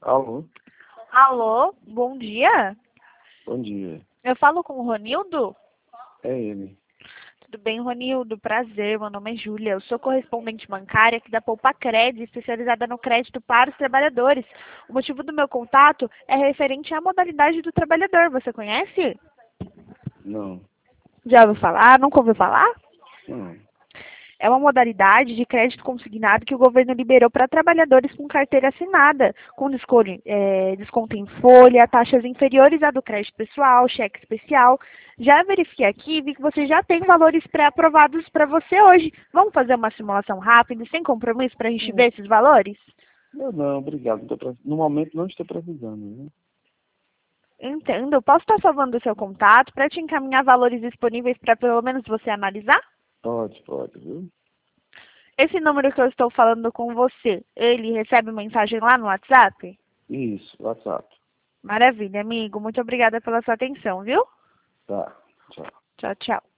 Alô? Alô, bom dia. Bom dia. Eu falo com o Ronildo? É ele. Tudo bem, Ronildo? Prazer, meu nome é Júlia. Eu sou correspondente bancária aqui da Poupa-Cred, especializada no crédito para os trabalhadores. O motivo do meu contato é referente à modalidade do trabalhador. Você conhece? Não. Já ouviu falar? Nunca ouviu falar? Não. É uma modalidade de crédito consignado que o governo liberou para trabalhadores com carteira assinada, com desconto em folha, taxas inferiores à do crédito pessoal, cheque especial. Já verifiquei aqui e vi que você já tem valores pré-aprovados para você hoje. Vamos fazer uma simulação rápida, e sem compromisso, para a gente ver esses valores? Eu não, obrigado. No momento não estou precisando, né? Entendo. Posso estar salvando o seu contato para te encaminhar valores disponíveis para pelo menos você analisar? Pode, viu? Esse número que eu estou falando com você, ele recebe mensagem lá no WhatsApp? Isso, WhatsApp. Maravilha, amigo. Muito obrigada pela sua atenção, viu? Tá, tchau. Tchau, tchau.